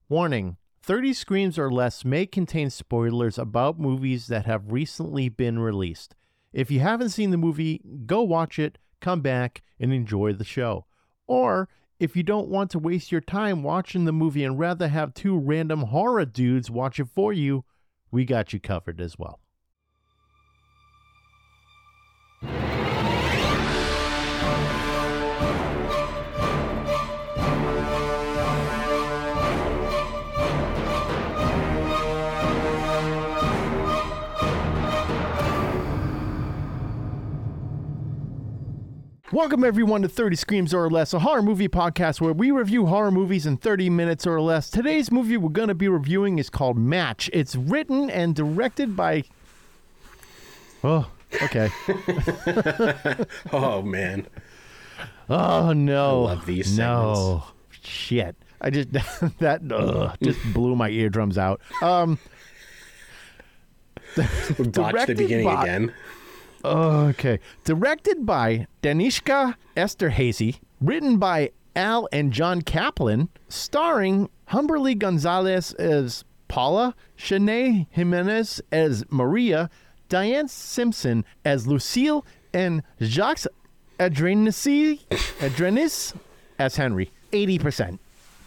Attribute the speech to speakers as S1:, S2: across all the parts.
S1: Warning, 30 Screams or Less may contain spoilers about movies that have recently been released. If you haven't seen the movie, go watch it, come back, and enjoy the show. Or, if you don't want to waste your time watching the movie and rather have two random horror dudes watch it for you, we got you covered as well. Welcome everyone to 30 Screams or Less, a horror movie podcast where we review horror movies in 30 minutes or less. Today's movie we're going to be reviewing is called Match. It's written and directed by... Oh, okay.
S2: Oh, man.
S1: Oh, no.
S2: I love these segments.
S1: No. Shit. I just... that just blew my eardrums out.
S2: Botched the beginning again.
S1: Okay. Directed by Danishka Esterhazy, written by Al and John Kaplan, starring Humberly Gonzalez as Paula, Shanae Jimenez as Maria, Diane Simpson as Lucille, and Jacques Adrenis as Henry. 80%.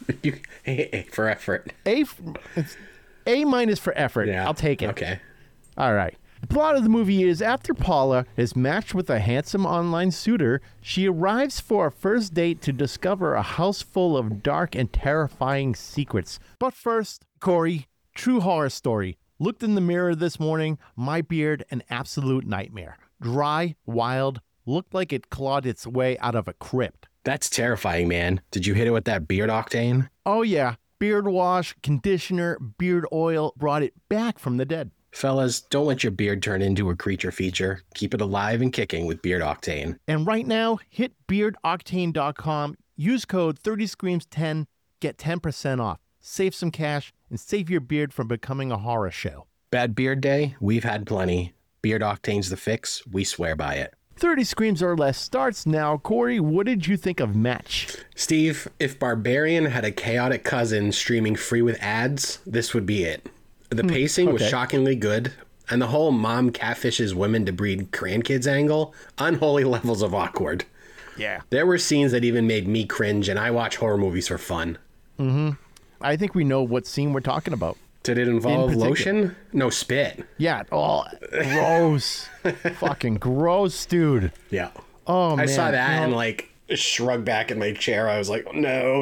S2: A for effort.
S1: It's A minus for effort.
S2: Yeah.
S1: I'll take it.
S2: Okay.
S1: All right. The plot of the movie is after Paula is matched with a handsome online suitor, she arrives for a first date to discover a house full of dark and terrifying secrets. But first, Corey, true horror story. Looked in the mirror this morning, my beard an absolute nightmare. Dry, wild, looked like it clawed its way out of a crypt.
S2: That's terrifying, man. Did you hit it with that beard octane?
S1: Oh yeah, beard wash, conditioner, beard oil brought it back from the dead.
S2: Fellas, don't let your beard turn into a creature feature. Keep it alive and kicking with Beard Octane.
S1: And right now, hit beardoctane.com, use code 30screams10, get 10% off. Save some cash and save your beard from becoming a horror show.
S2: Bad beard day? We've had plenty. Beard Octane's the fix. We swear by it.
S1: 30 Screams or Less starts now. Corey, what did you think of Match?
S2: Steve, if Barbarian had a chaotic cousin streaming free with ads, this would be it. The pacing was shockingly good, and the whole mom catfishes women to breed grandkids angle, unholy levels of awkward.
S1: Yeah.
S2: There were scenes that even made me cringe, and I watch horror movies for fun.
S1: Mm-hmm. I think we know what scene we're talking about.
S2: Did it involve lotion? No, spit.
S1: Yeah. Oh, gross. Fucking gross, dude.
S2: Yeah.
S1: Oh, man.
S2: I saw that and, like, shrugged back in my chair. I was like, no.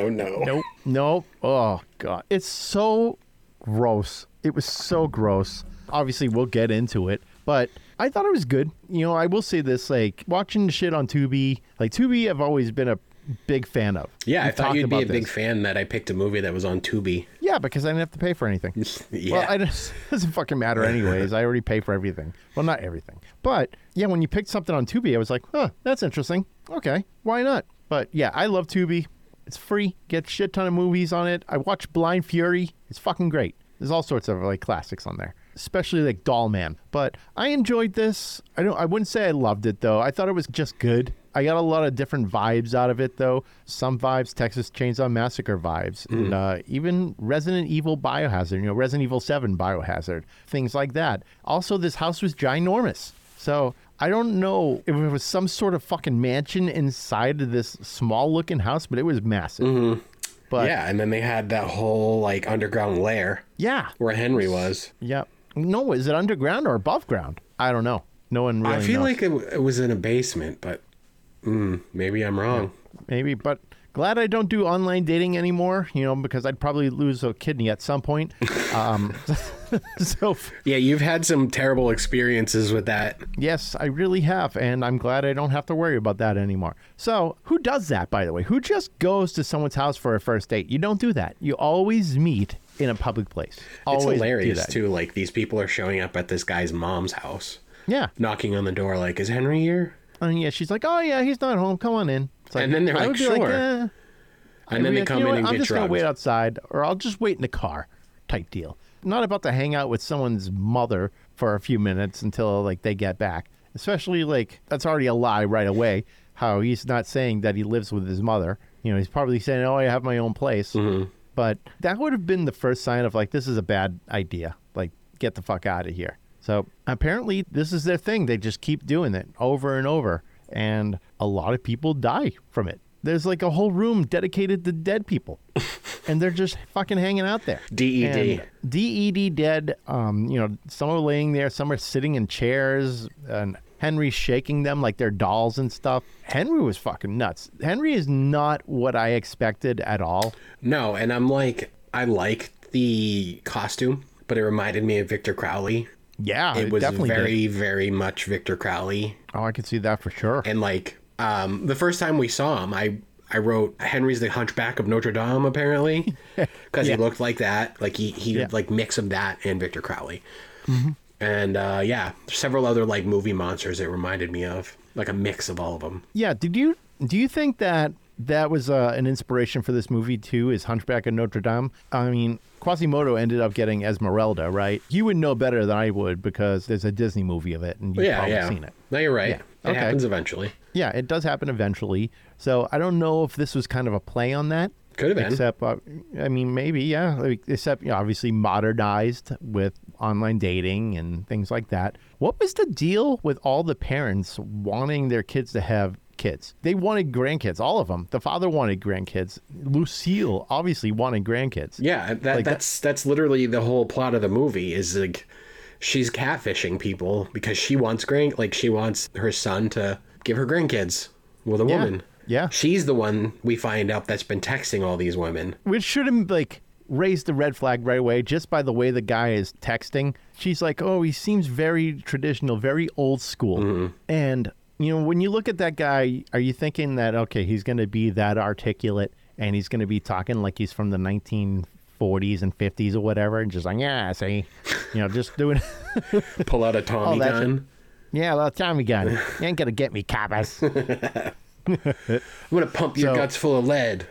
S1: Nope. Oh, God. It's so... gross. It was so gross. Obviously, we'll get into it, but I thought it was good. You know, I will say this, like, watching the shit on Tubi, like, Tubi I've always been a big fan of.
S2: Yeah, I thought you'd be a big fan that I picked a movie that was on Tubi.
S1: Yeah, because I didn't have to pay for anything.
S2: Yeah.
S1: Well, it doesn't fucking matter anyways. I already pay for everything. Well, not everything. But, yeah, when you picked something on Tubi, I was like, huh, that's interesting. Okay, why not? But, yeah, I love Tubi. It's free. Get a shit ton of movies on it. I watched Blind Fury. It's fucking great. There's all sorts of like classics on there, especially like Doll Man. But I enjoyed this. I wouldn't say I loved it though. I thought it was just good. I got a lot of different vibes out of it though. Some vibes, Texas Chainsaw Massacre vibes, and even Resident Evil Biohazard. You know, Resident Evil 7 Biohazard, things like that. Also, this house was ginormous. So I don't know if it was some sort of fucking mansion inside of this small looking house, but it was massive.
S2: Mm-hmm.
S1: But,
S2: yeah, and then they had that whole, like, underground lair.
S1: Yeah.
S2: Where Henry was.
S1: Yep. No, is it underground or above ground? I don't know. No one really knows.
S2: I feel like it was in a basement, but maybe I'm wrong.
S1: Yeah, maybe, but glad I don't do online dating anymore, you know, because I'd probably lose a kidney at some point. So
S2: yeah, you've had some terrible experiences with that.
S1: Yes, I really have, and I'm glad I don't have to worry about that anymore. So who does that, by the way? Who just goes to someone's house for a first date? You don't do that. You always meet in a public place. Always.
S2: It's hilarious too. Like, these people are showing up at this guy's mom's house.
S1: Yeah.
S2: Knocking on the door like, is Henry here?
S1: And yeah, she's like, oh yeah, he's not home. Come on in. It's like,
S2: and then they're like, sure.
S1: Like,
S2: and then they come in and
S1: I'm
S2: get
S1: just going
S2: drugged.
S1: to wait outside, or I'll just wait in the car type deal. Not about to hang out with someone's mother for a few minutes until like they get back. Especially like that's already a lie right away. How he's not saying that he lives with his mother. You know, he's probably saying, "Oh, I have my own place."
S2: Mm-hmm.
S1: But that would have been the first sign of like, this is a bad idea. Like, get the fuck out of here. So apparently this is their thing. They just keep doing it over and over. And a lot of people die from it. There's like a whole room dedicated to dead people. And they're just fucking hanging out there.
S2: DED.
S1: And DED dead. Some are laying there. Some are sitting in chairs. And Henry's shaking them like they're dolls and stuff. Henry was fucking nuts. Henry is not what I expected at all.
S2: No, and I'm like, I liked the costume, but it reminded me of Victor Crowley.
S1: Yeah,
S2: it was
S1: definitely
S2: very, very much Victor Crowley.
S1: Oh, I could see that for sure.
S2: And like, the first time we saw him, I wrote Henry's the Hunchback of Notre Dame, apparently, because he looked like that. Like he like mix of that and Victor Crowley. Mm-hmm. And several other like movie monsters it reminded me of, like a mix of all of them.
S1: Yeah. Do you think that was an inspiration for this movie too? Is Hunchback of Notre Dame? I mean, Quasimodo ended up getting Esmeralda, right? You would know better than I would because there's a Disney movie of it, and you've probably seen it.
S2: No, you're right.
S1: Yeah.
S2: It happens eventually.
S1: Yeah, it does happen eventually. So I don't know if this was kind of a play on that.
S2: Could have been.
S1: Except, maybe, yeah. Except, obviously modernized with online dating and things like that. What was the deal with all the parents wanting their kids to have kids? They wanted grandkids, all of them. The father wanted grandkids. Lucille obviously wanted grandkids.
S2: Yeah, that's literally the whole plot of the movie is like she's catfishing people because she wants she wants her son to give her grandkids with a woman.
S1: Yeah.
S2: She's the one we find out that's been texting all these women.
S1: Which should have raised the red flag right away just by the way the guy is texting. She's like, oh, he seems very traditional, very old school. Mm-hmm. And when you look at that guy, are you thinking that, okay, he's going to be that articulate and he's going to be talking like he's from the 1940s and 50s or whatever and just like, yeah, see, just doing
S2: pull out a Tommy gun.
S1: Yeah, well, Tommy gun. You ain't going to get me, coppers.
S2: I'm going to pump your guts full of lead.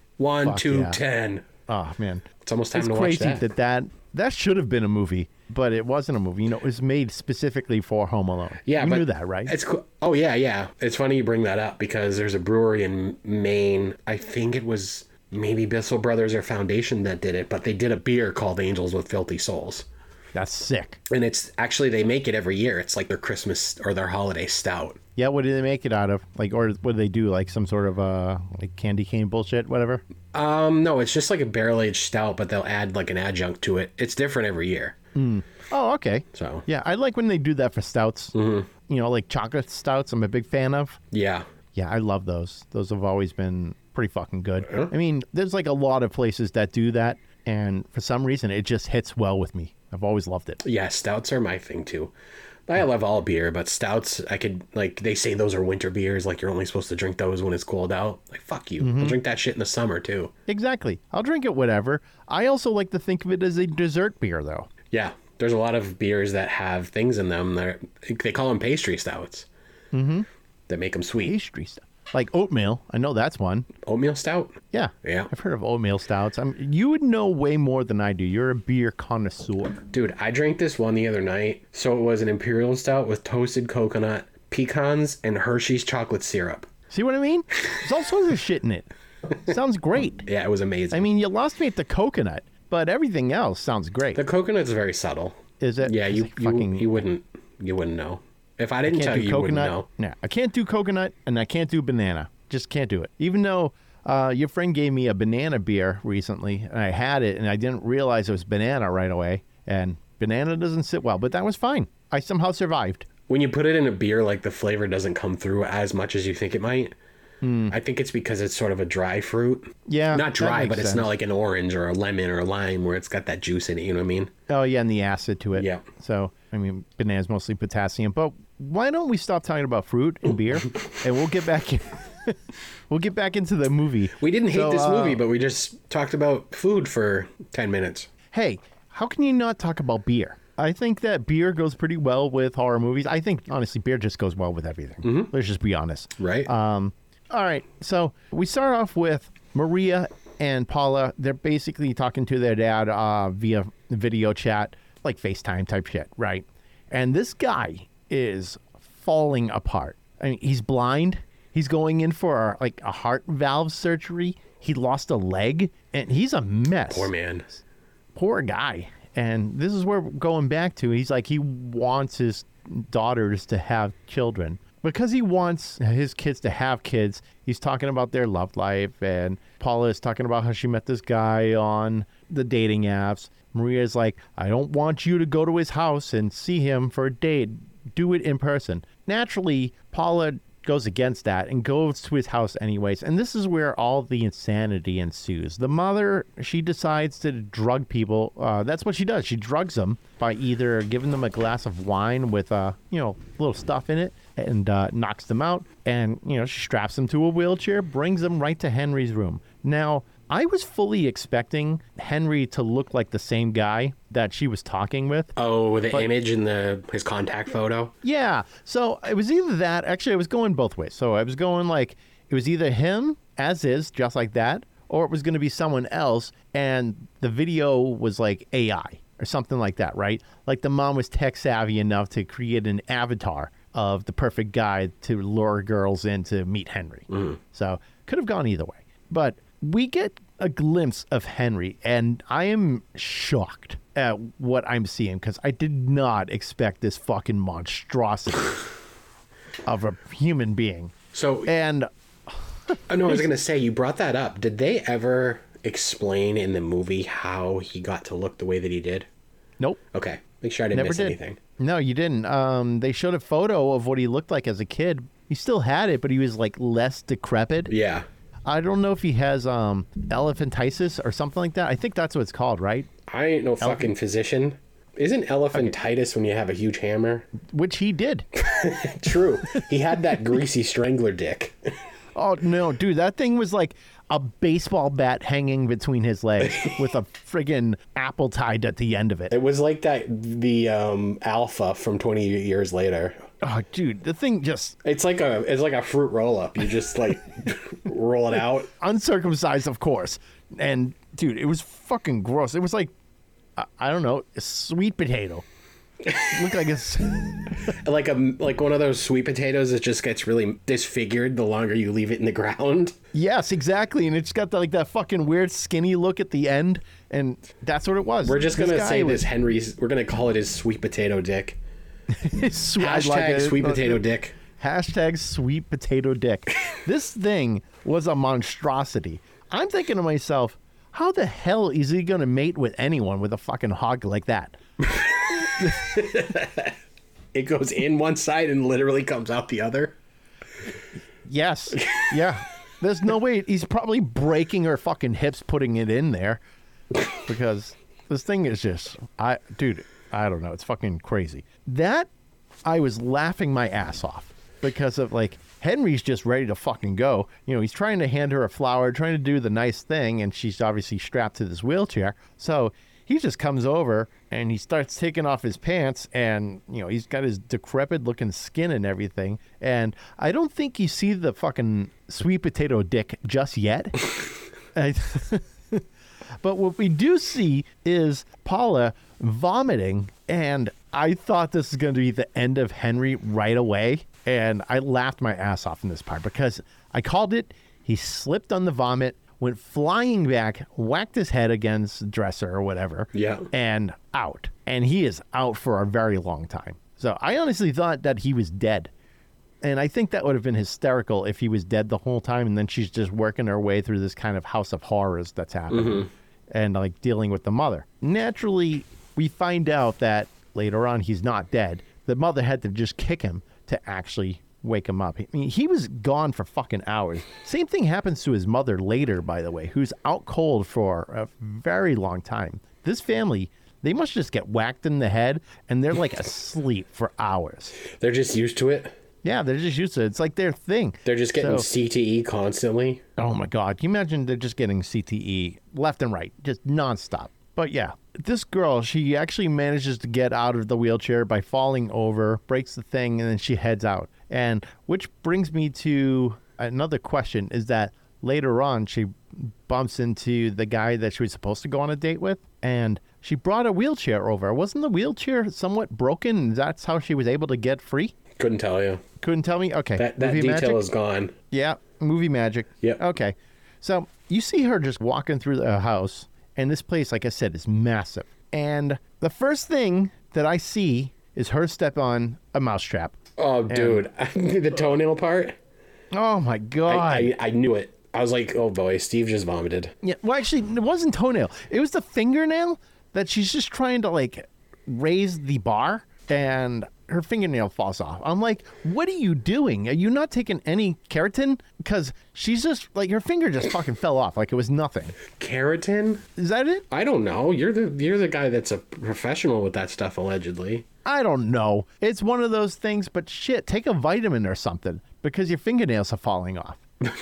S2: 1, 2, 10.
S1: Oh, man.
S2: It's almost time to watch that.
S1: It's crazy that should have been a movie, but it wasn't a movie. It was made specifically for Home Alone.
S2: Yeah,
S1: you knew that, right?
S2: It's cool. Oh, yeah. It's funny you bring that up because there's a brewery in Maine. I think it was maybe Bissell Brothers or Foundation that did it, but they did a beer called Angels with Filthy Souls.
S1: That's sick.
S2: And it's actually, they make it every year. It's like their Christmas or their holiday stout.
S1: Yeah, what do they make it out of? Or what do they do? Like some sort of like candy cane bullshit, whatever?
S2: No, it's just like a barrel-aged stout, but they'll add like an adjunct to it. It's different every year.
S1: Mm. Oh, okay.
S2: So
S1: yeah, I like when they do that for stouts. Mm-hmm. Like chocolate stouts I'm a big fan of.
S2: Yeah.
S1: Yeah, I love those. Those have always been pretty fucking good.
S2: Yeah.
S1: I mean, there's like a lot of places that do that, and for some reason it just hits well with me. I've always loved it.
S2: Yeah, stouts are my thing too. I love all beer, but stouts, I could, like, they say those are winter beers, like you're only supposed to drink those when it's cold out. Like, fuck you.
S1: Mm-hmm.
S2: I'll drink that shit in the summer too.
S1: Exactly. I'll drink it whatever. I also like to think of it as a dessert beer, though.
S2: Yeah, there's a lot of beers that have things in them that they call them pastry stouts.
S1: Mm-hmm.
S2: That make them sweet.
S1: Pastry stout. Like oatmeal. I know that's one.
S2: Oatmeal stout?
S1: Yeah.
S2: Yeah.
S1: I've heard of oatmeal stouts. You would know way more than I do. You're a beer connoisseur.
S2: Dude, I drank this one the other night. So it was an imperial stout with toasted coconut, pecans, and Hershey's chocolate syrup.
S1: See what I mean? There's all sorts of shit in it. Sounds great.
S2: Yeah, it was amazing.
S1: I mean, you lost me at the coconut, but everything else sounds great.
S2: The coconut's very subtle.
S1: Is it?
S2: Yeah, you wouldn't know. If I didn't tell you, you wouldn't know.
S1: No, I can't do coconut and I can't do banana. Just can't do it. Even though your friend gave me a banana beer recently and I had it and I didn't realize it was banana right away. And banana doesn't sit well, but that was fine. I somehow survived.
S2: When you put it in a beer, like the flavor doesn't come through as much as you think it might. I think it's because it's sort of a dry fruit.
S1: Yeah.
S2: Not dry, but
S1: sense.
S2: It's not like an orange or a lemon or a lime where it's got that juice in it. You know what I mean?
S1: Oh, yeah, and the acid to it.
S2: Yeah.
S1: So, I mean, banana's mostly potassium. But why don't we stop talking about fruit and beer and we'll get back in. We'll get back into the movie.
S2: We didn't hate this movie, but we just talked about food for 10 minutes.
S1: Hey, how can you not talk about beer? I think that beer goes pretty well with horror movies. I think, honestly, beer just goes well with everything. Mm-hmm. Let's just be honest.
S2: Right.
S1: All right. So we start off with Maria and Paula. They're basically talking to their dad via video chat, like FaceTime type shit, right? And this guy is falling apart. I mean, he's blind. He's going in for like a heart valve surgery. he lost a leg, and he's a mess.
S2: Poor man.
S1: Poor guy. And this is where we're going back to. He's like, he wants his daughters to have children because he wants his kids to have kids. He's talking about their love life, and Paula is talking about how she met this guy on the dating apps. Maria's like, I don't want you to go to his house and see him for a date. Do it in person. Naturally, Paula goes against that and goes to his house anyways. And this is where all the insanity ensues. The mother, she decides to drug people. That's what she does. She drugs them by either giving them a glass of wine with, little stuff in it and knocks them out. And, she straps them to a wheelchair, brings them right to Henry's room. Now, I was fully expecting Henry to look like the same guy that she was talking with.
S2: Oh, the image in his contact photo?
S1: Yeah. So it was either that. Actually, I was going both ways. So I was going like, it was either him as is, just like that, or it was going to be someone else. And the video was like AI or something like that, right? Like the mom was tech savvy enough to create an avatar of the perfect guy to lure girls in to meet Henry. So could have gone either way. But we get a glimpse of Henry, and I am shocked at what I'm seeing because I did not expect this fucking monstrosity of a human being.
S2: So,
S1: and
S2: I was going to say, you brought that up. Did they ever explain in the movie how he got to look the way that he did?
S1: Nope.
S2: Okay. Make sure I didn't miss anything.
S1: No, you didn't. They showed a photo of what he looked like as a kid. He still had it, but he was like less decrepit.
S2: Yeah.
S1: I don't know if he has elephantitis or something like that. I think that's what it's called, right?
S2: I ain't no fucking physician. Isn't elephantitis when you have a huge hammer?
S1: Which he did.
S2: True. He had that greasy strangler dick.
S1: Oh, no, dude, that thing was like a baseball bat hanging between his legs with a friggin' apple tied at the end of it.
S2: It was like the Alpha from 20 years later.
S1: Oh, dude, the thing just...
S2: It's like a fruit roll-up. You just, like, roll it out.
S1: Uncircumcised, of course. And, dude, it was fucking gross. It was like, I don't know, a sweet potato. It looked like it's...
S2: like one of those sweet potatoes that just gets really disfigured the longer you leave it in the ground.
S1: Yes, exactly. And it's got that fucking weird skinny look at the end. And that's what it was.
S2: We're just going to say this Henry's... We're going to call it his sweet potato dick. Hashtag sweet potato dick.
S1: Hashtag sweet potato dick. This thing was a monstrosity. I'm thinking to myself, how the hell is he going to mate with anyone with a fucking hog like that?
S2: It goes in one side and literally comes out the other.
S1: Yes. Yeah. There's no way. He's probably breaking her fucking hips putting it in there because this thing is just, dude, I don't know. It's fucking crazy. That, I was laughing my ass off because of like, Henry's just ready to fucking go. He's trying to hand her a flower, trying to do the nice thing, and she's obviously strapped to this wheelchair. So he just comes over and he starts taking off his pants and, he's got his decrepit looking skin and everything. And I don't think you see the fucking sweet potato dick just yet. But what we do see is Paula vomiting, and I thought this was going to be the end of Henry right away, and I laughed my ass off in this part because I called it. He slipped on the vomit, went flying back, whacked his head against the dresser or whatever, and out. And he is out for a very long time. So I honestly thought that he was dead. And I think that would have been hysterical if he was dead the whole time, and then she's just working her way through this kind of house of horrors that's happening and like dealing with the mother. Naturally, we find out that later on he's not dead. The mother had to just kick him to actually wake him up. I mean, he was gone for fucking hours. Same thing happens to his mother later, by the way, who's out cold for a very long time. This family, they must just get whacked in the head, and they're like asleep for hours.
S2: They're just used to it.
S1: Yeah, they're just used to it. It's like their thing.
S2: They're just getting CTE constantly.
S1: Oh, my God. Can you imagine they're just getting CTE left and right, just nonstop? But yeah, this girl, she actually manages to get out of the wheelchair by falling over, breaks the thing, and then she heads out. And which brings me to another question, is that later on she bumps into the guy that she was supposed to go on a date with, and she brought a wheelchair over. Wasn't the wheelchair somewhat broken, and that's how she was able to get free?
S2: Couldn't tell you.
S1: Couldn't tell me? Okay.
S2: That detail is gone.
S1: Yeah, movie magic.
S2: Yep.
S1: Okay. So you see her just walking through the house, and this place, like I said, is massive. And the first thing that I see is her step on a mousetrap.
S2: Oh, dude. The toenail part?
S1: Oh, my God.
S2: I knew it. I was like, oh, boy, Steve just vomited.
S1: Yeah, well, actually, it wasn't toenail. It was the fingernail that she's just trying to, like, raise the bar, and her fingernail falls off. I'm like, what are you doing? Are you not taking any keratin? Because she's just, like, her finger just fucking fell off like it was nothing.
S2: Keratin?
S1: Is that it?
S2: I don't know. You're the guy that's a professional with that stuff, allegedly.
S1: I don't know. It's one of those things, but shit, take a vitamin or something because your fingernails are falling off.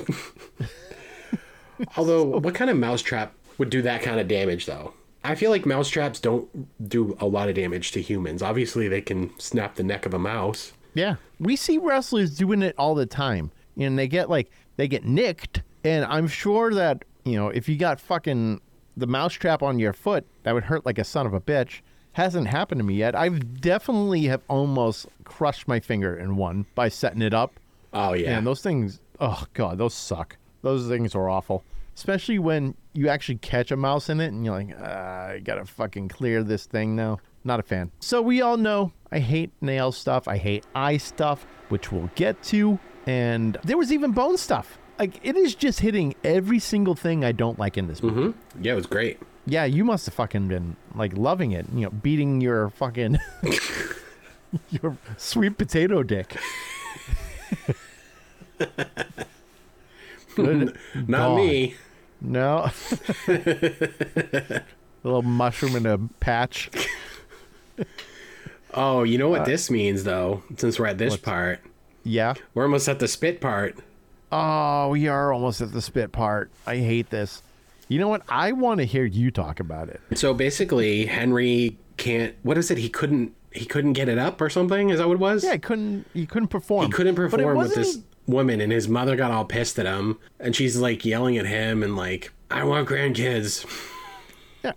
S2: Although, what kind of mousetrap would do that kind of damage, though? I feel like mousetraps don't do a lot of damage to humans. Obviously, they can snap the neck of a mouse.
S1: Yeah. We see wrestlers doing it all the time. And they get nicked. And I'm sure that, if you got fucking the mousetrap on your foot, that would hurt like a son of a bitch. Hasn't happened to me yet. I've definitely have almost crushed my finger in one by setting it up.
S2: Oh, yeah.
S1: And those things, oh, God, those suck. Those things are awful. Especially when you actually catch a mouse in it and you're like, I gotta fucking clear this thing now. Not a fan. So we all know I hate nail stuff. I hate eye stuff, which we'll get to. And there was even bone stuff. Like, it is just hitting every single thing I don't like in this movie.
S2: Mm-hmm. Yeah, it was great.
S1: Yeah, you must have fucking been, like, loving it. Beating your fucking, your sweet potato dick. Good
S2: Not
S1: God.
S2: me.
S1: No. A little mushroom in a patch.
S2: Oh, you know what this means, though, since we're at this part?
S1: Yeah.
S2: We're almost at the spit part.
S1: Oh, we are almost at the spit part. I hate this. You know what? I want to hear you talk about it.
S2: So basically, Henry can't... What is it? He couldn't get it up or something? Is that what it was?
S1: Yeah, he couldn't perform.
S2: He couldn't
S1: But it
S2: perform with
S1: wasn't
S2: this woman, and his mother got all pissed at him, and she's like yelling at him and like, I want grandkids.
S1: Yeah.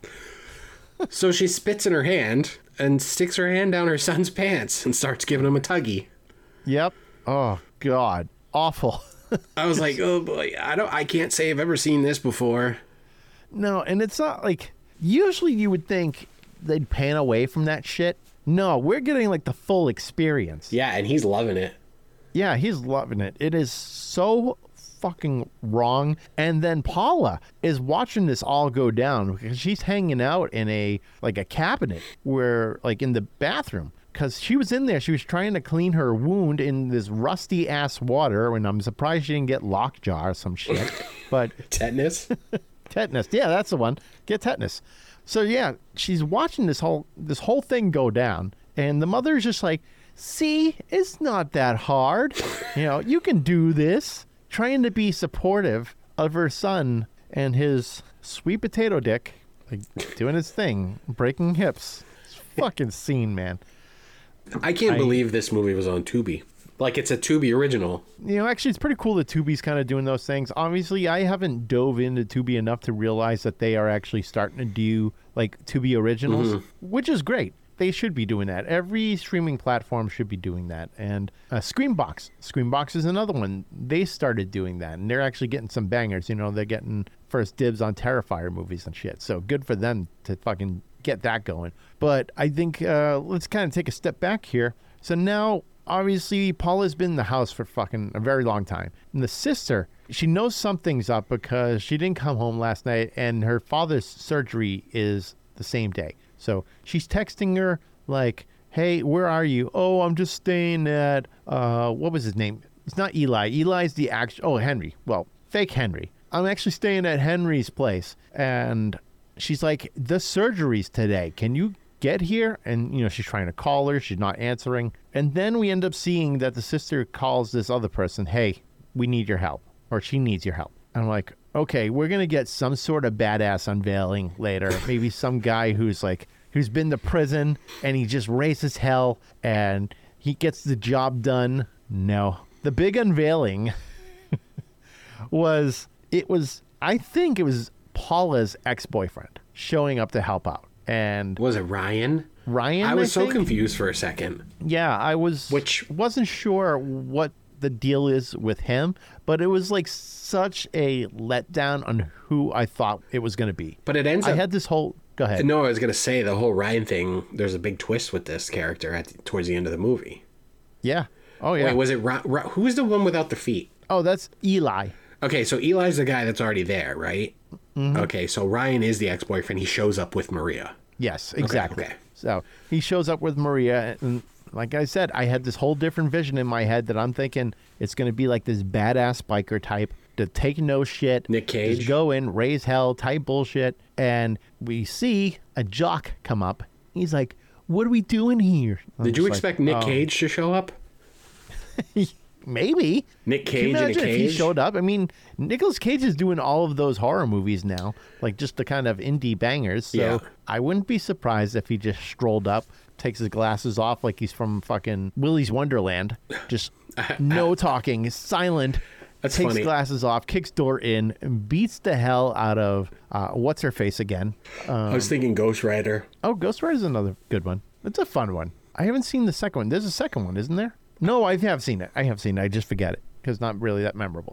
S2: So she spits in her hand and sticks her hand down her son's pants and starts giving him a tuggy.
S1: Yep. Oh, God. Awful.
S2: I was like, oh boy, I can't say I've ever seen this before.
S1: No, and it's not like... Usually you would think they'd pan away from that shit. No, we're getting like the full experience.
S2: Yeah, and he's loving it.
S1: Yeah, he's loving it. It is so fucking wrong. And then Paula is watching this all go down because she's hanging out in a cabinet where, like, in the bathroom. Because she was in there. She was trying to clean her wound in this rusty ass water. And I'm surprised she didn't get lockjaw or some shit. But
S2: Tetanus?
S1: tetanus. Yeah, that's the one. Get tetanus. So yeah, she's watching this whole thing go down. And the mother's just like, see, it's not that hard. You can do this. Trying to be supportive of her son and his sweet potato dick, like, doing his thing, breaking hips. It's fucking scene, man.
S2: I can't believe this movie was on Tubi. Like, it's a Tubi original.
S1: Actually, it's pretty cool that Tubi's kind of doing those things. Obviously, I haven't dove into Tubi enough to realize that they are actually starting to do, like, Tubi originals, which is great. They should be doing that. Every streaming platform should be doing that. And Screambox is another one. They started doing that, and they're actually getting some bangers. They're getting first dibs on Terrifier movies and shit. So good for them to fucking get that going. But I think let's kind of take a step back here. So now, obviously, Paula's been in the house for fucking a very long time. And the sister, she knows something's up because she didn't come home last night, and her father's surgery is the same day. So she's texting her like, hey, where are you? Oh, I'm just staying at, what was his name? It's not Eli. Eli's the actual, Henry. Well, fake Henry. I'm actually staying at Henry's place. And she's like, the surgery's today. Can you get here? And, she's trying to call her. She's not answering. And then we end up seeing that the sister calls this other person, hey, we need your help. Or she needs your help. And I'm like, okay, we're going to get some sort of badass unveiling later. Maybe some guy who's been to prison and he just raises hell and he gets the job done. No. The big unveiling I think it was Paula's ex-boyfriend showing up to help out. And
S2: was it Ryan?
S1: I
S2: was so
S1: think?
S2: confused for a second.
S1: Yeah, wasn't sure what the deal is with him, but it was like such a letdown on who I thought it was going to be.
S2: But it ends up...
S1: I had this whole... Go ahead.
S2: No, I was going to say the whole Ryan thing, there's a big twist with this character towards the end of the movie.
S1: Yeah. Oh, yeah.
S2: Wait, was it... Who was the one without the feet?
S1: Oh, that's Eli.
S2: Okay, so Eli's the guy that's already there, right? Mm-hmm. Okay, so Ryan is the ex-boyfriend. He shows up with Maria.
S1: Yes, exactly.
S2: Okay.
S1: So he shows up with Maria, and like I said, I had this whole different vision in my head that I'm thinking it's going to be like this badass biker type to take no shit.
S2: Nick Cage.
S1: Just go in, raise hell type bullshit. And we see a jock come up. He's like, what are we doing here?
S2: Did you expect Nick Cage to show up?
S1: Maybe.
S2: Nick Cage in a cage?
S1: If he showed up? I mean, Nicolas Cage is doing all of those horror movies now, like just the kind of indie bangers. So
S2: Yeah.
S1: I wouldn't be surprised if he just strolled up, takes his glasses off like he's from fucking Willy's Wonderland. Just no talking, silent.
S2: That's
S1: takes
S2: funny.
S1: glasses off, kicks door in, and beats the hell out of what's her face again.
S2: I was thinking Ghost Rider.
S1: Oh, Ghost Rider is another good one. It's a fun one. I haven't seen the second one. There's a second one, isn't there? No, I have seen it. I just forget it because it's not really that memorable.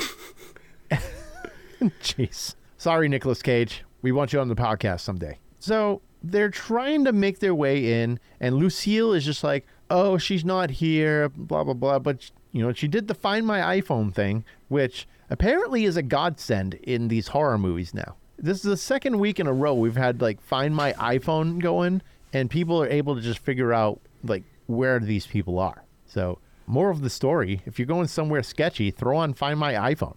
S1: Jeez. Sorry, Nicolas Cage. We want you on the podcast someday. So they're trying to make their way in, and Lucille is just like, oh, she's not here, blah, blah, blah. But, you know, she did the Find My iPhone thing, which apparently is a godsend in these horror movies now. This is the second week in a row we've had, like, Find My iPhone going, and people are able to just figure out, like, where these people are. So, more of the story, if you're going somewhere sketchy, throw on Find My iPhone.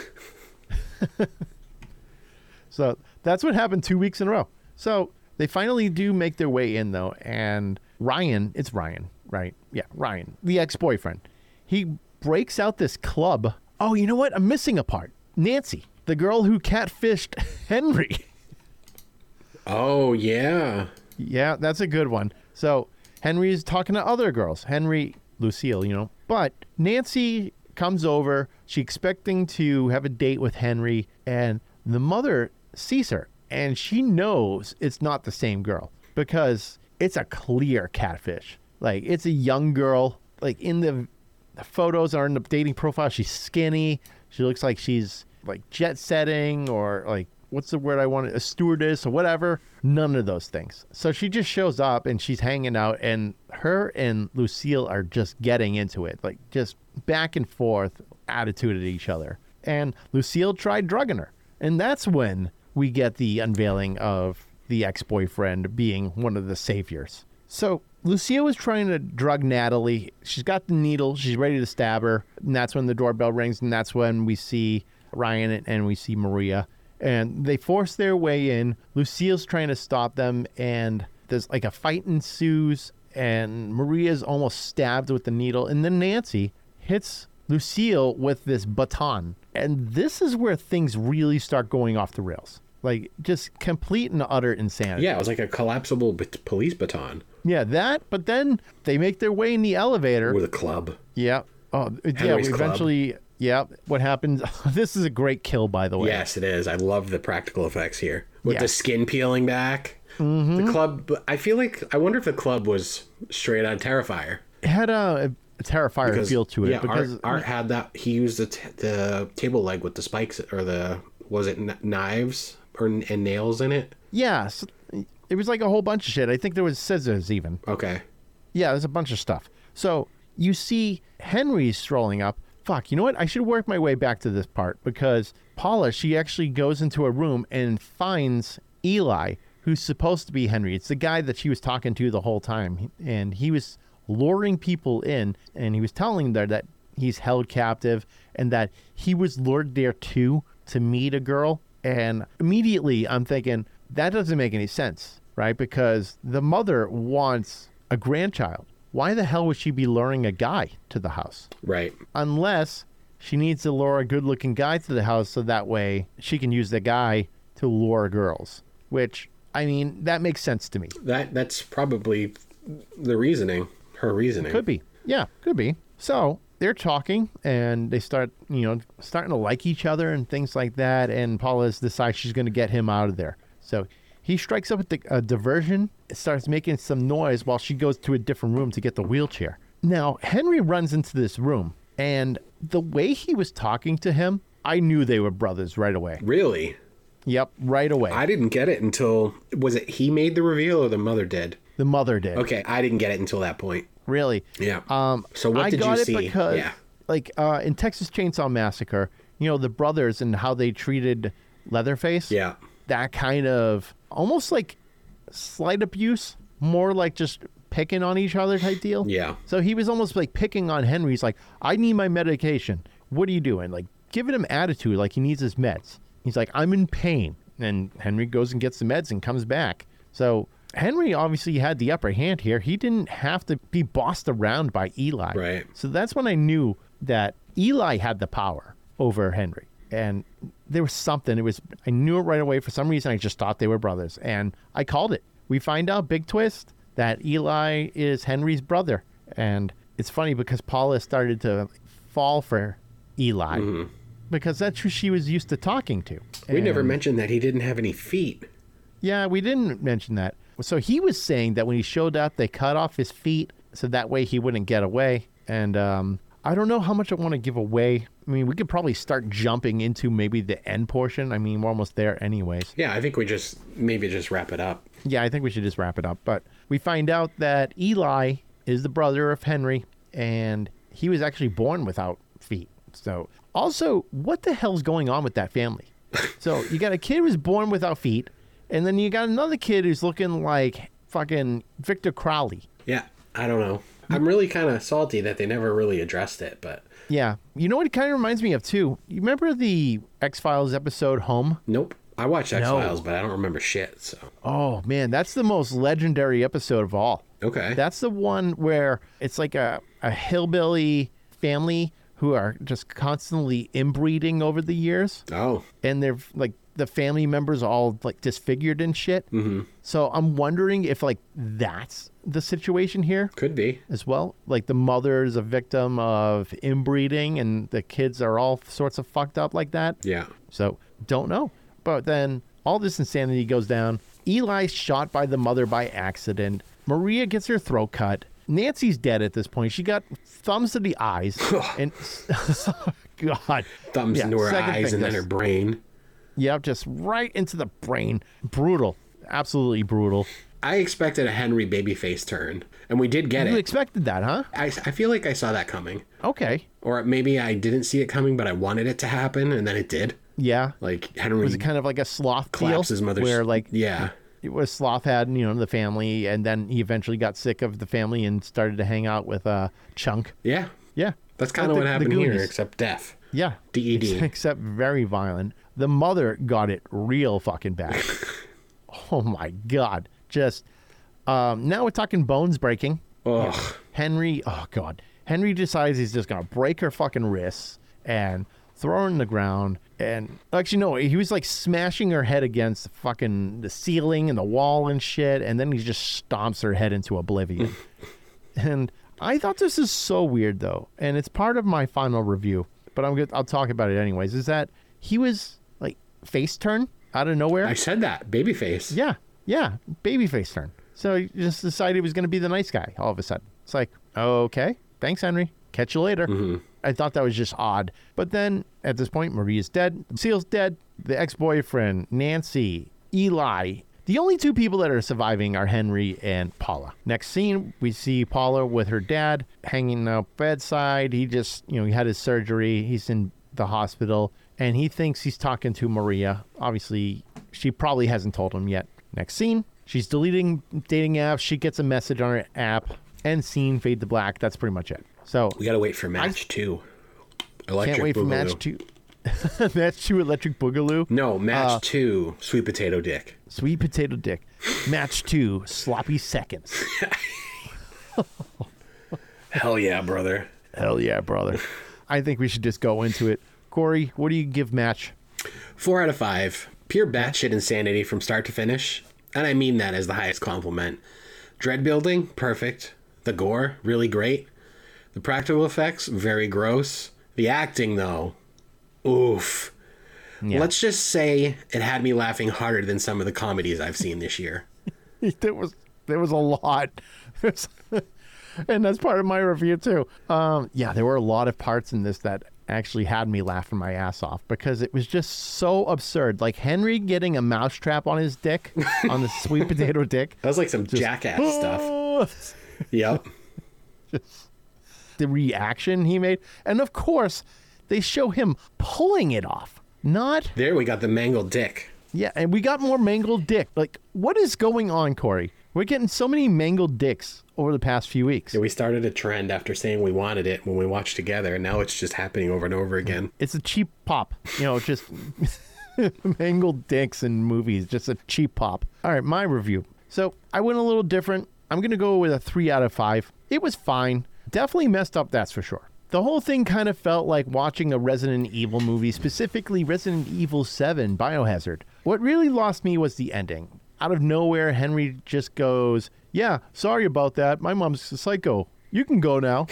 S1: So, that's what happened 2 weeks in a row. So, they finally do make their way in, though, and it's Ryan, right? Yeah, Ryan, the ex-boyfriend. He breaks out this club. Oh, you know what? I'm missing a part. Nancy, the girl who catfished Henry.
S2: Oh, yeah.
S1: Yeah, that's a good one. So, Henry's talking to other girls. Lucille, you know. But Nancy comes over. She's expecting to have a date with Henry, and the mother sees her, and she knows it's not the same girl because it's a clear catfish. Like, it's a young girl. Like, in the photos or in the dating profile, she's skinny. She looks like she's, like, jet setting or, like, what's the word I wanted? A stewardess or whatever. None of those things. So she just shows up and she's hanging out, and her and Lucille are just getting into it, like just back and forth attitude at each other. And Lucille tried drugging her. And that's when we get the unveiling of the ex-boyfriend being one of the saviors. So Lucille was trying to drug Natalie. She's got the needle. She's ready to stab her. And that's when the doorbell rings. And that's when we see Ryan and we see Maria. And they force their way in. Lucille's trying to stop them, and there's like a fight ensues, and Maria's almost stabbed with the needle. And then Nancy hits Lucille with this baton. And this is where things really start going off the rails. Like, just complete and utter insanity.
S2: Yeah, it was like a collapsible police baton.
S1: Yeah, that, but then they make their way in the elevator.
S2: With a club.
S1: Yeah. Oh, yeah,
S2: Henry's
S1: we eventually...
S2: club.
S1: Yeah, what happens? This is a great kill, by the way.
S2: Yes, it is. I love the practical effects here. With
S1: Yeah.
S2: the skin peeling back. Mm-hmm. The club, I wonder if the club was straight out of Terrifier.
S1: It had a Terrifier feel to it.
S2: Yeah,
S1: because
S2: Art had that. He used the table leg with the spikes, or was it knives and nails in it?
S1: Yes. It was like a whole bunch of shit. I think there was scissors even.
S2: Okay.
S1: Yeah, there's a bunch of stuff. So you see Henry strolling up. Fuck, you know what? I should work my way back to this part because Paula, she actually goes into a room and finds Eli, who's supposed to be Henry. It's the guy that she was talking to the whole time. And he was luring people in, and he was telling them that he's held captive and that he was lured there too to meet a girl. And immediately I'm thinking, that doesn't make any sense, right? Because the mother wants a grandchild. Why the hell would she be luring a guy to the house?
S2: Right.
S1: Unless she needs to lure a good-looking guy to the house so that way she can use the guy to lure girls. Which, I mean, that makes sense to me.
S2: That's probably the reasoning. Her reasoning.
S1: Could be. Yeah, could be. So they're talking and they start, starting to like each other and things like that. And Paula decides she's going to get him out of there. So he strikes up a diversion, starts making some noise while she goes to a different room to get the wheelchair. Now, Henry runs into this room And the way he was talking to him, I knew they were brothers right away.
S2: Really?
S1: Yep, right away.
S2: I didn't get it until, was it he made the reveal or the mother did?
S1: The mother did.
S2: Okay, I didn't get it until that point.
S1: Really?
S2: Yeah. So what did you see?
S1: I got it because,
S2: yeah.
S1: like, in Texas Chainsaw Massacre, you know, the brothers and how they treated Leatherface.
S2: Yeah.
S1: That kind of almost like slight abuse, more like just picking on each other type deal.
S2: Yeah.
S1: So he was almost like picking on Henry. He's like, I need my medication. What are you doing? Like giving him attitude like he needs his meds. He's like, I'm in pain. And Henry goes and gets the meds and comes back. So Henry obviously had the upper hand here. He didn't have to be bossed around by Eli.
S2: Right.
S1: So that's when I knew that Eli had the power over Henry. And there was something. I knew it right away. For some reason, I just thought they were brothers. And I called it. We find out, big twist, that Eli is Henry's brother. And it's funny because Paula started to fall for Eli because that's who she was used to talking to.
S2: We never mentioned that he didn't have any feet.
S1: Yeah, we didn't mention that. So he was saying that when he showed up, they cut off his feet so that way he wouldn't get away. And I don't know how much I want to give away. I mean, we could probably start jumping into maybe the end portion. I mean, we're almost there anyways.
S2: Yeah, I think we maybe just wrap it up.
S1: Yeah, I think we should just wrap it up. But we find out that Eli is the brother of Henry, and he was actually born without feet. So also, what the hell's going on with that family? So you got a kid who's born without feet, and then you got another kid who's looking like fucking Victor Crowley.
S2: Yeah, I don't know. I'm really kind of salty that they never really addressed it, but...
S1: Yeah. You know what it kind of reminds me of, too? You remember the X-Files episode Home?
S2: Nope. I watched X-Files, but I don't remember shit, so...
S1: Oh, man, that's the most legendary episode of all.
S2: Okay.
S1: That's the one where it's like a hillbilly family who are just constantly inbreeding over the years.
S2: Oh.
S1: And they're like... the family members are all like disfigured and shit. Mm-hmm. So I'm wondering if like that's the situation here.
S2: Could be.
S1: As well. Like the mother is a victim of inbreeding and the kids are all sorts of fucked up like that.
S2: Yeah.
S1: So don't know. But then all this insanity goes down. Eli's shot by the mother by accident. Maria gets her throat cut. Nancy's dead at this point. She got thumbs to the eyes. And God.
S2: Thumbs into her eyes and then her brain.
S1: Yep, just right into the brain. Brutal. Absolutely brutal.
S2: I expected a Henry babyface turn, and we did get it.
S1: You expected that, huh?
S2: I feel like I saw that coming.
S1: Okay.
S2: Or maybe I didn't see it coming, but I wanted it to happen, and then it did.
S1: Yeah.
S2: Like Henry...
S1: Was it kind of like a sloth
S2: claps
S1: deal?
S2: His mother's...
S1: Where like...
S2: Yeah.
S1: It was Sloth had, you know, the family, and then he eventually got sick of the family and started to hang out with Chunk.
S2: Yeah.
S1: Yeah.
S2: That's kind of what happened here, except death.
S1: Yeah.
S2: DED.
S1: Except very violent. The mother got it real fucking bad. Oh my God. Just, now we're talking bones breaking.
S2: Ugh.
S1: Henry, oh God. Henry decides he's just going to break her fucking wrists and throw her in the ground. And actually, no, he was like smashing her head against fucking the ceiling and the wall and shit. And then he just stomps her head into oblivion. And I thought this is so weird though. And it's part of my final review, but I'll talk about it anyways, is that he was like face turn out of nowhere.
S2: I said that. Babyface.
S1: Yeah. Baby face turn. So he just decided he was going to be the nice guy all of a sudden. It's like, okay, thanks, Henry. Catch you later. Mm-hmm. I thought that was just odd. But then at this point, Maria's dead. Seal's dead. The ex-boyfriend, Nancy, Eli. The only two people that are surviving are Henry and Paula. Next scene, we see Paula with her dad hanging out bedside. He just, he had his surgery. He's in the hospital. And he thinks he's talking to Maria. Obviously, she probably hasn't told him yet. Next scene, she's deleting dating apps. She gets a message on her app. End scene, fade to black. That's pretty much it. So
S2: we gotta wait for match 2. Electric
S1: can't wait
S2: Boogaloo.
S1: for match 2. Match 2, Electric Boogaloo.
S2: No, match 2, Sweet Potato Dick.
S1: Sweet Potato Dick. Match 2, Sloppy Seconds.
S2: Hell yeah, brother.
S1: Hell yeah, brother. I think we should just go into it. Corey, what do you give match?
S2: 4 out of 5. Pure batshit insanity from start to finish. And I mean that as the highest compliment. Dread building, perfect. The gore, really great. The practical effects, very gross. The acting, though, oof. Yeah. Let's just say it had me laughing harder than some of the comedies I've seen this year.
S1: There was a lot. And that's part of my review too. Yeah, there were a lot of parts in this that actually had me laughing my ass off because it was just so absurd. Like Henry getting a mousetrap on his dick, on the sweet potato dick.
S2: That was like some jackass stuff. Yep.
S1: Just the reaction he made. And of course, they show him pulling it off. Not...
S2: There we got the mangled dick.
S1: Yeah, and we got more mangled dick. Like, what is going on, Corey? We're getting so many mangled dicks over the past few weeks.
S2: Yeah, we started a trend after saying we wanted it when we watched together, and now it's just happening over and over again.
S1: It's a cheap pop. You know, just mangled dicks in movies. Just a cheap pop. All right, my review. So I went a little different. I'm going to go with a 3 out of 5. It was fine. Definitely messed up, that's for sure. The whole thing kind of felt like watching a Resident Evil movie, specifically Resident Evil 7 Biohazard. What really lost me was the ending. Out of nowhere, Henry just goes, yeah, sorry about that. My mom's a psycho. You can go now.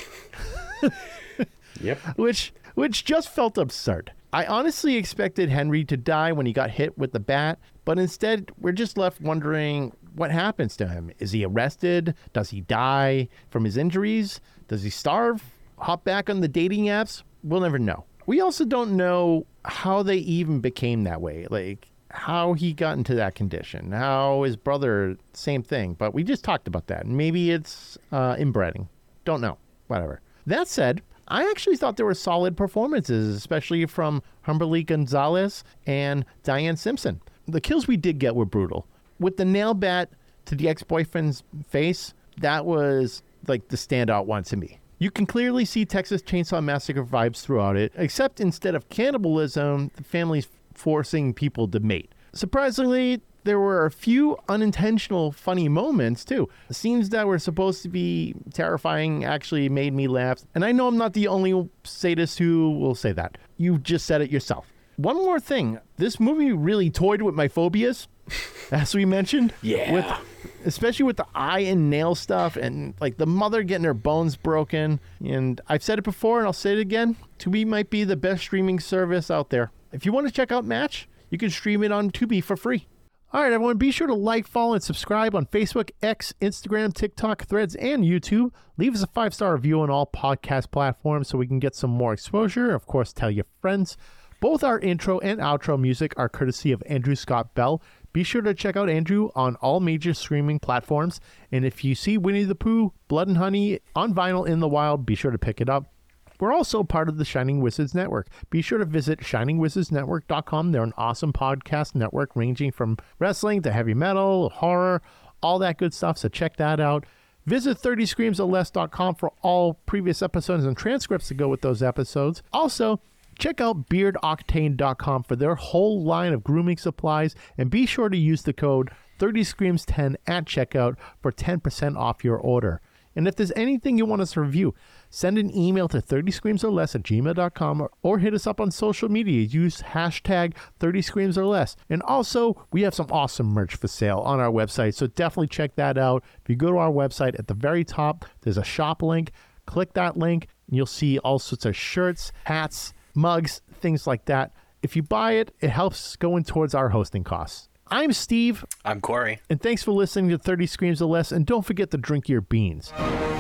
S2: Yep.
S1: Which just felt absurd. I honestly expected Henry to die when he got hit with the bat, but instead we're just left wondering what happens to him. Is he arrested? Does he die from his injuries? Does he starve? Hop back on the dating apps? We'll never know. We also don't know how they even became that way. Like, how he got into that condition. How his brother, same thing. But we just talked about that. Maybe it's inbreeding. Don't know. Whatever. That said, I actually thought there were solid performances, especially from Humberly Gonzalez and Diane Simpson. The kills we did get were brutal. With the nail bat to the ex-boyfriend's face, that was like the standout one to me. You can clearly see Texas Chainsaw Massacre vibes throughout it, except instead of cannibalism, the family's forcing people to mate. Surprisingly, there were a few unintentional funny moments too. The scenes that were supposed to be terrifying actually made me laugh. And I know I'm not the only sadist who will say that. You just said it yourself. One more thing. This movie really toyed with my phobias, as we mentioned.
S2: Yeah.
S1: Especially with the eye and nail stuff and like the mother getting her bones broken. And I've said it before and I'll say it again. Tubi might be the best streaming service out there. If you want to check out Match, you can stream it on Tubi for free. All right, everyone, be sure to like, follow, and subscribe on Facebook, X, Instagram, TikTok, Threads, and YouTube. Leave us a 5-star review on all podcast platforms so we can get some more exposure. Of course, tell your friends. Both our intro and outro music are courtesy of Andrew Scott Bell. Be sure to check out Andrew on all major streaming platforms. And if you see Winnie the Pooh, Blood and Honey on vinyl in the wild, be sure to pick it up. We're also part of the Shining Wizards Network. Be sure to visit shiningwizardsnetwork.com. They're an awesome podcast network ranging from wrestling to heavy metal, horror, all that good stuff. So check that out. Visit 30screamsorless.com for all previous episodes and transcripts to go with those episodes. Also, check out beardoctane.com for their whole line of grooming supplies. And be sure to use the code 30screams10 at checkout for 10% off your order. And if there's anything you want us to review, send an email to 30screamsorless@gmail.com or hit us up on social media. Use hashtag 30screamsorless. And also, we have some awesome merch for sale on our website, so definitely check that out. If you go to our website, at the very top, there's a shop link. Click that link, and you'll see all sorts of shirts, hats, mugs, things like that. If you buy it, it helps going towards our hosting costs. I'm Steve.
S3: I'm Corey.
S1: And thanks for listening to 30 Screams or Less. And don't forget to drink your beans.